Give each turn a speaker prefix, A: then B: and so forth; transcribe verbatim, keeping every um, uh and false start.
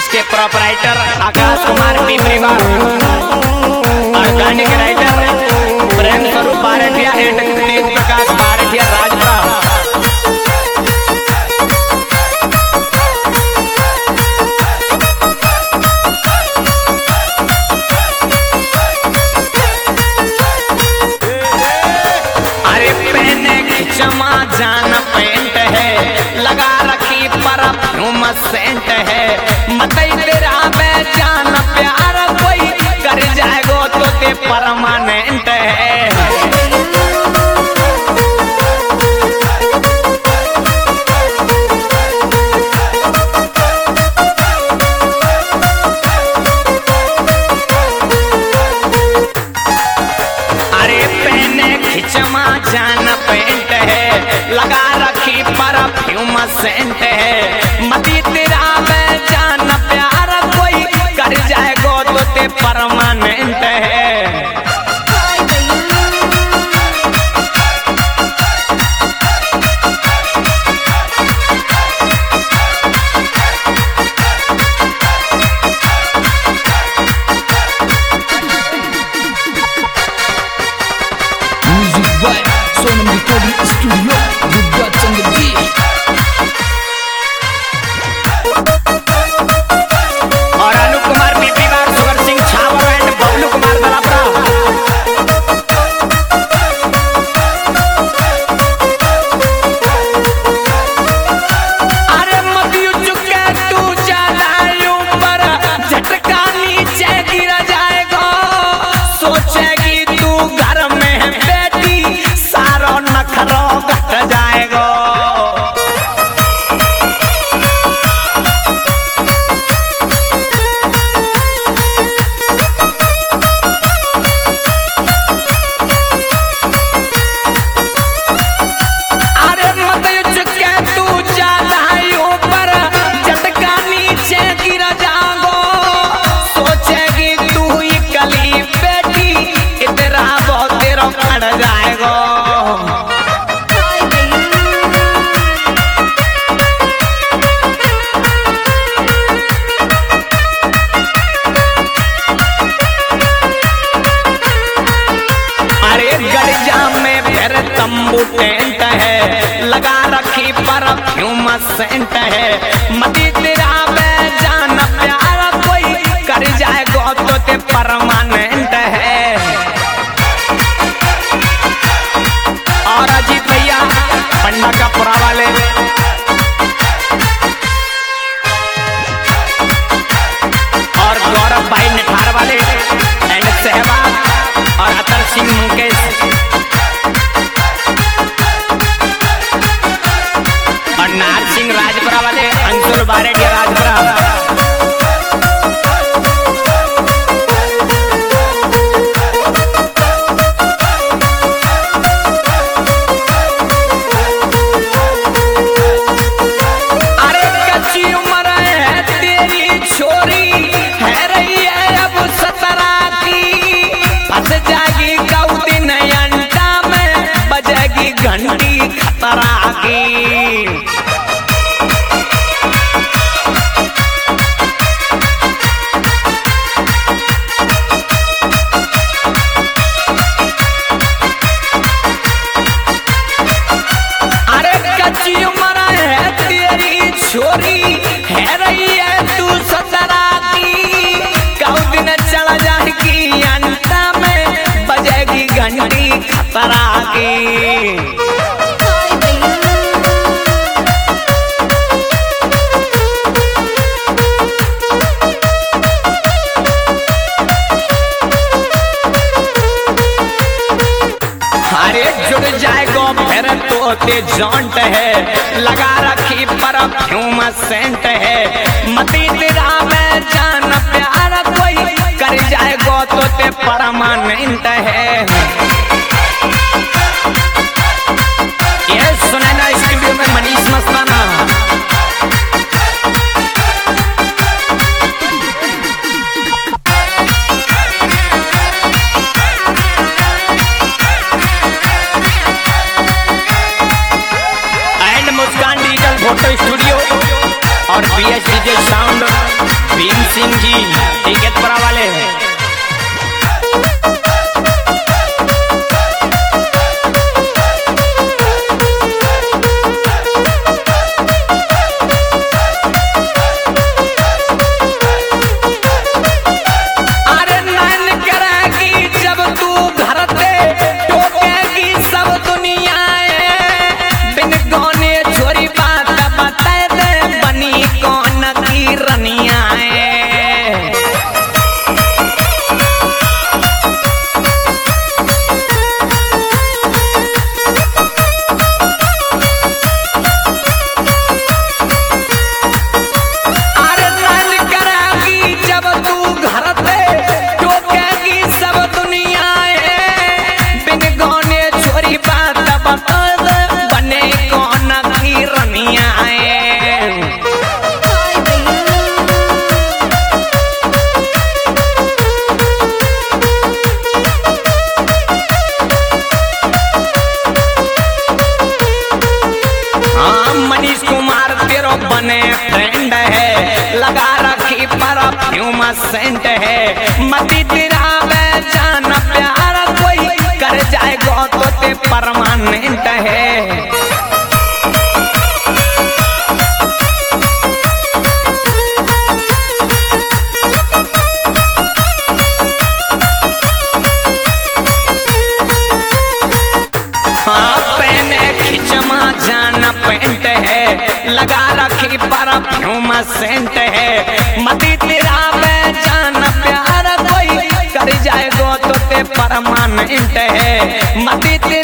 A: इसके प्रोपराइटर आकाश कुमार टीमरीवा और गाने के राइटर प्रेम स्वरूप बारठिया एंड तेज प्रकाश बारठिया राजपुरा। अरे पहने खिचमा जान पेंट है, लगा रखी परफ्यूम सेंट है, मतई तेरा बेजान प्यार कोई कर जाएगो तो ते परमानेंट है। अरे पहने खिचमा जान पेंट है, लगा रखी परफ्यूम सेंट है, मती तेरा बेजान प्यार कोई कर जाएगो तो ते परमानेंट है।
B: Music by Sonam Recording Studio, Buddha Chandraji।
A: और अनु कुमार बीपी बार सुगर सिंह छावर एंड बबलू कुमार दलापरा। अरे मतियु चुके तू जानायु पर झटका नीचे गिर जाएगा, सोचेगी तू घर में बेटी सारो नखरो घट जाएगा। अरे मतियु चुके तू जानायु पर झटका नीचे गिर जाओ, सोचेगी तू ही कली बेटी इतना बहुत तेरा खड़ जाएगा। अरे गड़जा में फिर तंबू टेंट है, लगा रखी परफ्यूम सेंट है, मती तेरा बेजान प्यार कोई कर जाएगो तो ते परमानेंट है। और अजीत भैया पन्ना का पुरा वाले और गौरव भाई निठार वाले एंड सहवाग और अतर सिंह मुकेश और नार सिंह राजपुरा वाले अंशुल बारेटिया राजपुरा। अरे कच्ची उम्र है तेरी छोरी है रही है अब सतरा की, फंस जाएगी कऊ दिन अंडा में बजेगी घंटी खतरा की। अरे कच्ची उम्र है तेरी छोरी है रही है तू सतरा की, कऊ दिन चला जाएगी अंडा में बजेगी घंटी खतरा की। अरे जुड़ जाएगो फिर तो ते जॉन्ट है, लगा रखी परफ्यूम सेंट है, मती तेरा बेजान प्यार कोई कर जाएगो तो ते परमानेंट है। ये सुने ना स्टूडियो में मनीष मस्ताना। फोटो स्टूडियो और B S D J sound Bhim Singh ji Tikatpura वाले हैं। बने फ्रेंड है लगा रखी परफ्यूम सेंट है मती तेरा में जान प्यार कोई कर जाएगा तो ते परमानेंट है। पेंट है लगा रखी परफ्यूम सेंट है मती तेरा में जान प्यार कोई कर जाएगा तो ते परमानेंट है मती